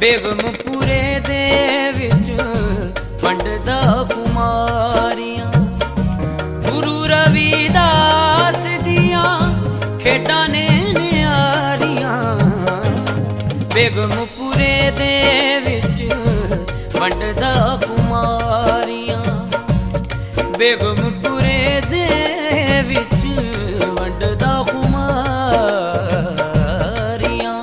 बेगमपुरे दे विच वंडदा कुमारियां, गुरु रविदास दियां खेडां ने न्यारियां। बेगमपुरे दे विच वंडदा कुमारियां, बेगमपुरे दे विच वंडदा कुमारियां।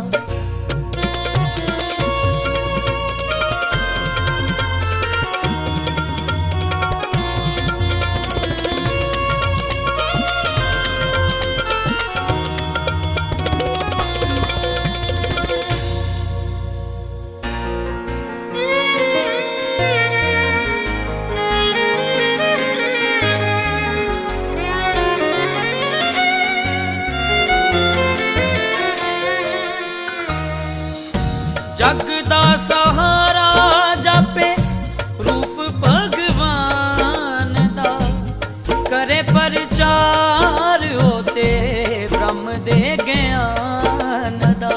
जग दा सहारा जापे रूप भगवान दा, करे प्रचार होते ब्रह्म दे ज्ञान दा।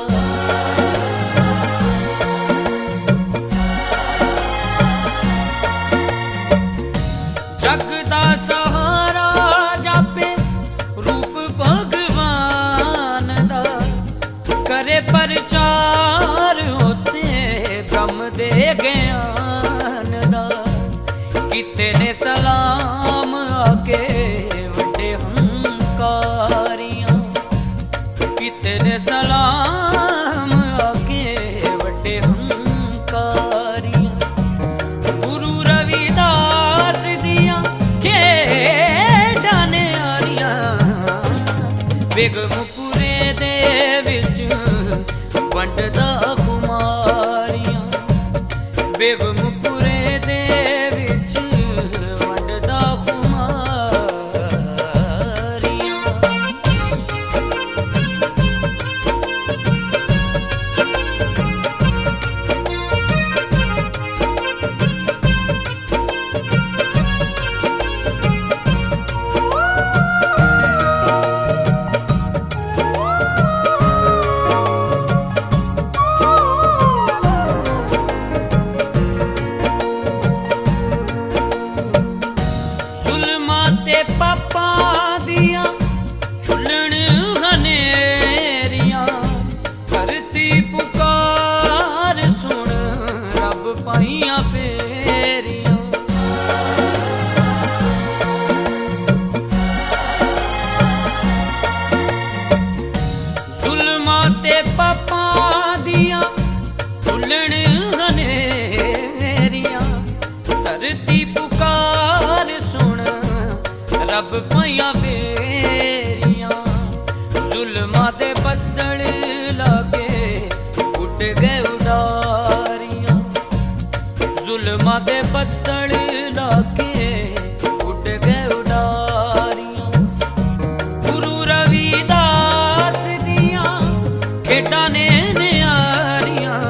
जग दा सहारा जापे रूप भगवान दा, करे प्रचार ब्रह्म दे ज्ञान दा। किते ने सलाम आके वड्डे हंकारियां, किते ने सलाम आके वड्डे हंकारियां। गुरु रविदास दियां खेडां ने आरियां, बेगमपुरे दे विच वंडदा कुमारियां, बेगमपुरे दे विच वंडदा कुमारियां। पापा दियां झुल्लण हनेरियां, धरती पुकार सुन रब पाइयां फेरियां। जुल्मां ते पापा दियां झुल्लण हनेरियां, धरती पुकार सुन रब पाइयां फेरियां। जुल्मां दे बद्दल लागे उड़ गए उडारियां, जुल्मां दे बद्दल लागे उड़ गए उडारियां। गुरु रविदास दियां खेडां ने न्यारियां,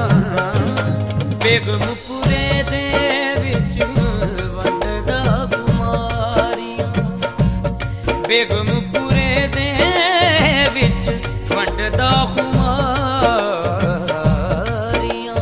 बेगमपुरे दे विच वंडदा कुमारियां, बेगमपुरे दे विच वंडदा कुमारियां।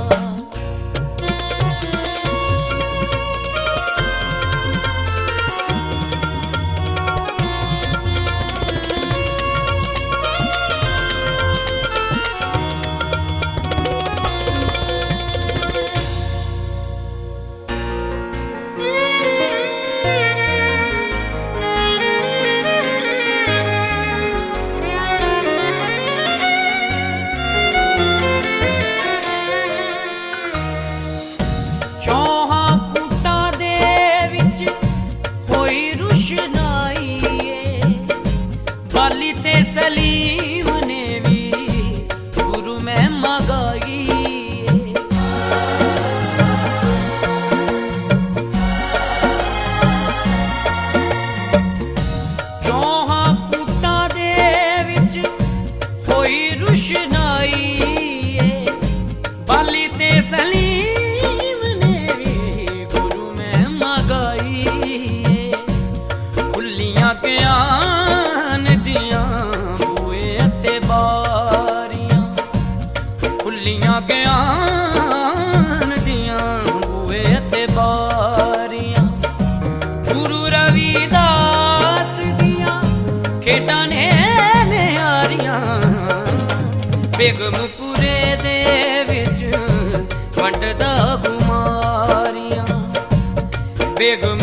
सलीम ने भी गुरु महिमा गाई। चौहां कुटा दे विच होई रुशनाई, बाली ते सलीम ने भी गुरु महिमा गाई। खुलियां ज्ञान दियां बुए बेगमपुरे दे विच वंडदा खुमारियां बेगम